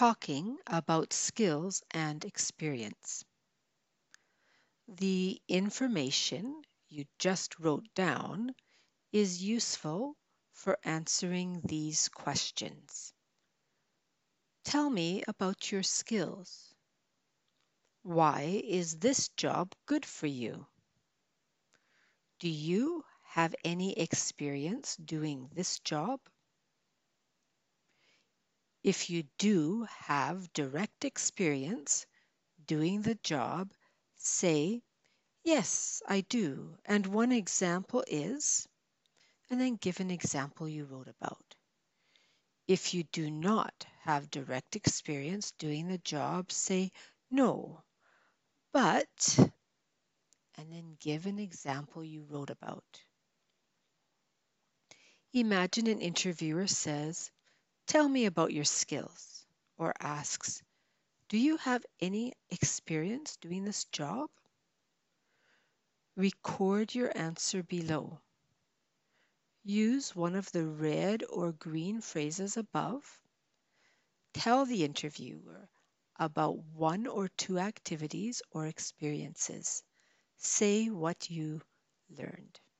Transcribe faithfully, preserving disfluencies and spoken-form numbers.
talking about skills and experience. The information you just wrote down is useful for answering these questions. Tell me about your skills. Why is this job good for you? Do you have any experience doing this job? If you do have direct experience doing the job, say, "Yes, I do, and one example is," and then give an example you wrote about. If you do not have direct experience doing the job, say, "No, but," and then give an example you wrote about. Imagine an interviewer says, "Tell me about your skills," or asks, "Do you have any experience doing this job?" Record your answer below. Use one of the red or green phrases above. Tell the interviewer about one or two activities or experiences. Say what you learned.